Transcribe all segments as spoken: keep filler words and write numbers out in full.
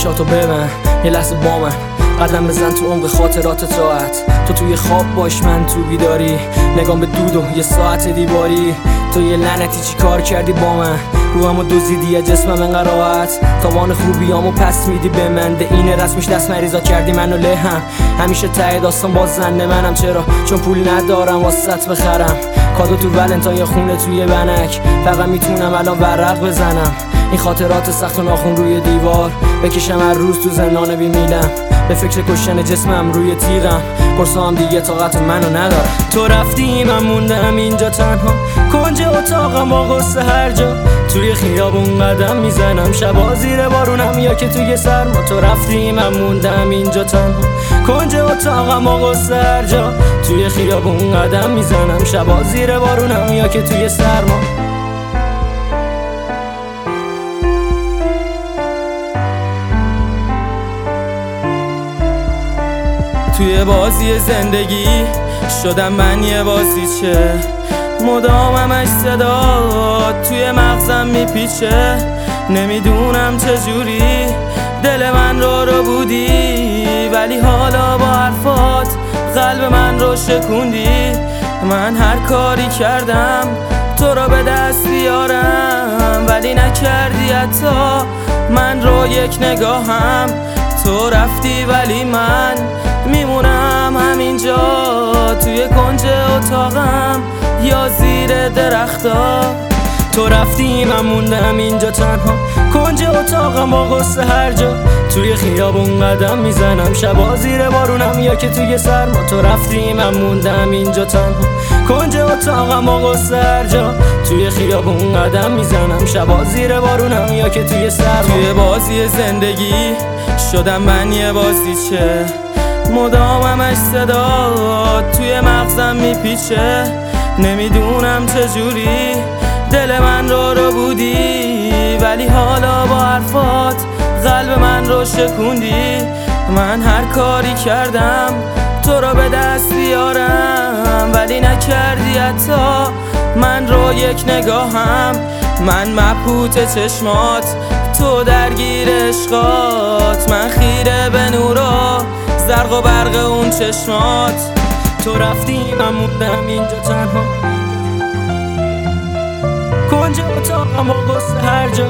چشاتو ببن یه لحظه با من قدم بزن تو عمق خاطرات راحت. تو توی خواب باش من تو بیداری، نگام به دود و یه ساعت دیواری. تو یه لعنتی چی کار کردی با من، روحمو دزدیدی یا جسمم انقدر راحت. تاوان خوبیامو پس میدی به من، ده اینه رسمش دست مریضا کردی منو لهم. همیشه ته داستان باز زنده منم، چرا؟ چون پول ندارم واسط بخرم کادو تو ولنتاین یا خونه توی بنک. فقط میتونم الان ورق بزنم این خاطرات سخت و ناخون روی دیوار، بکشم هر روز تو زندان بیمیلم، به فکر کشتن جسمم روی تیغم. قرصام دیگه طاقت منو نداره. تو رفتی من موندم اینجا تنها، کنج اتاقم با غصه هر جا. توی خیابون قدم میزنم شبا زیر بارونم یا که توی سرما. تو رفتی من موندم اینجا تنها، کنج اتاقم با غصه هر جا. توی خیابون قدم میزنم شبا زیر بارونم یا که توی سرما. توی بازی زندگی شدم من یه بازیچه، مدام همش صدا توی مغزم میپیچه. نمیدونم چجوری دل من رو رو بودی، ولی حالا با حرفات قلب من رو شکوندی. من هر کاری کردم تو رو به دست بیارم، ولی نکردی حتی من رو یک نگاهم. تو رفتی ولی من میمونم همینجا توی کنج اتاقم یا زیر درختا. تو رفتی من موندم اینجا تنها، کنج اتاقم با غصه هر جا. توی خیابون قدم میزنم شبا زیر بارونم یا که توی سرما. تو رفتی من موندم اینجا تنها، کنج اتاقم با غصه هر جا. توی خیابون قدم میزنم شبا زیر بارونم یا که توی سرما. توی بازی زندگی شدم من یه بازیچه، مدام همش صدا توی مغزم میپیچه. نمیدونم چجوری دل من رو رو بودی، ولی حالا با حرفات قلب من رو شکوندی. من هر کاری کردم تو رو به دست بیارم، ولی نکردی حتی من رو یک نگاهم. من مبهوت چشمات، تو درگیر عشقات، من خیره به نورا زرق و برق اون چشمات. تو رفتی من موندم اینجا تنها، کنج اتاقم با غصه هر جا.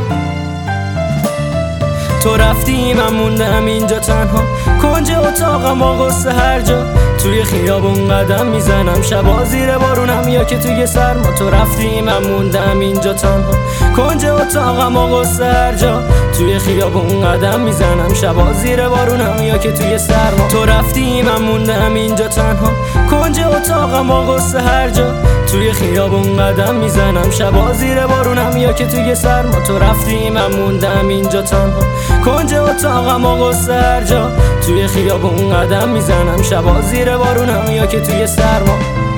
تو رفتی من موندم اینجا تنها، کنج اتاقم با غصه هر جا. توی خیابون قدم میزنم شبا زیر بارونم یا که توی سرما. تو رفتی من موندم اینجا تنها، کنج اتاقم با غصه هر جا. توی خیابون قدم میزنم شبا زیر بارونم یا که توی سرما. تو رفتی من موندم اینجا تنها، کنج اتاقم با غصه هر جا. توی خیابون قدم میزنم شبا زیر بارونم یا که توی سرما. تو رفتی من موندم اینجا تنها، کنج اتاقم با غصه هر جا. توی خیابون قدم میزنم شبا زیر بارونم یا که توی سرما.